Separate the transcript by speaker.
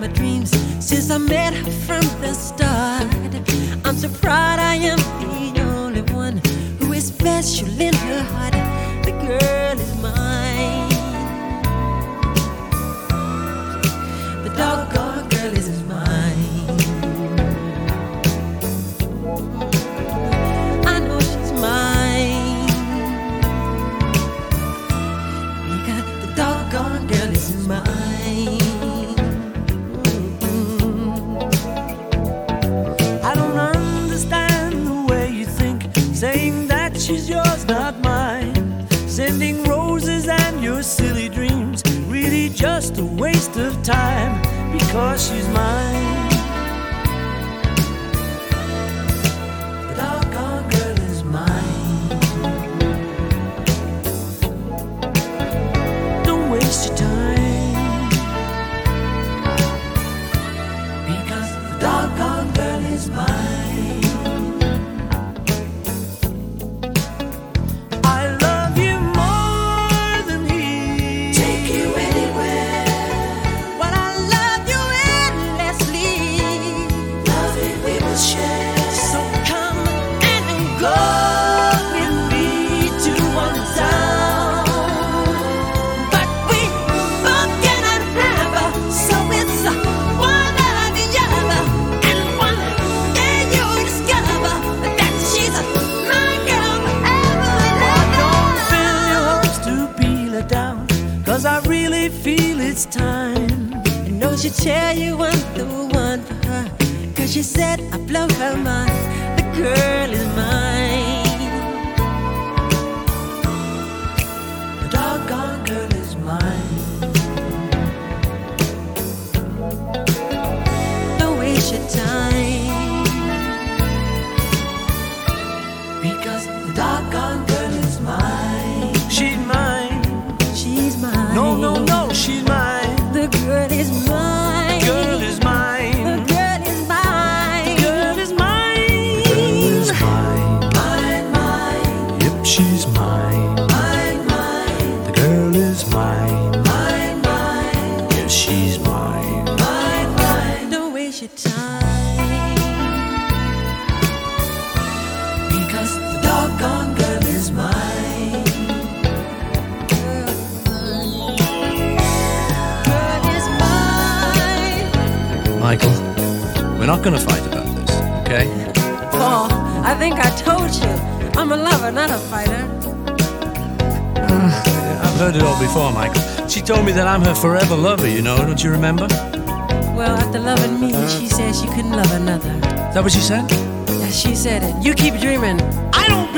Speaker 1: my dreams since I met her from the start. I'm so proud I am the only one who is special in her heart. The girl is mine. The doggone girl is mine. I know she's mine. Because the doggone girl is mine.
Speaker 2: I don't understand the way you think, saying that she's yours, not mine. Sending roses and your silly dreams, really just a waste of time, because she's mine. The doggone girl is mine. Don't waste your time, because the doggone girl is mine. Cause I really feel it's time.
Speaker 1: I know she'll tell you I'm the one for her, cause she said I blow her mind. The girl is mine.
Speaker 2: The doggone girl is mine.
Speaker 1: Don't waste your time,
Speaker 2: because the doggone girl is mine. She's mine.
Speaker 1: She's mine.
Speaker 2: No, no, no, she's mine.
Speaker 1: The girl is mine.
Speaker 2: The girl is mine.
Speaker 1: The girl is mine.
Speaker 2: The girl is mine. The girl is mine. Mine, mine. Yep, she's mine. Mine, mine. The girl is mine. Mine, mine. Yes, she's mine. Mine, mine.
Speaker 1: Don't waste your time,
Speaker 2: because the doggone girl is mine.
Speaker 3: Michael, we're not going to fight about this, okay?
Speaker 1: Paul, I think I told you I'm a lover, not a fighter.
Speaker 3: I've heard it all before, Michael. She told me that I'm her forever lover, you know, don't you remember?
Speaker 1: Well, after loving me, she said she couldn't love another.
Speaker 3: Is that what she said?
Speaker 1: Yeah, she said it. You keep dreaming.
Speaker 2: I don't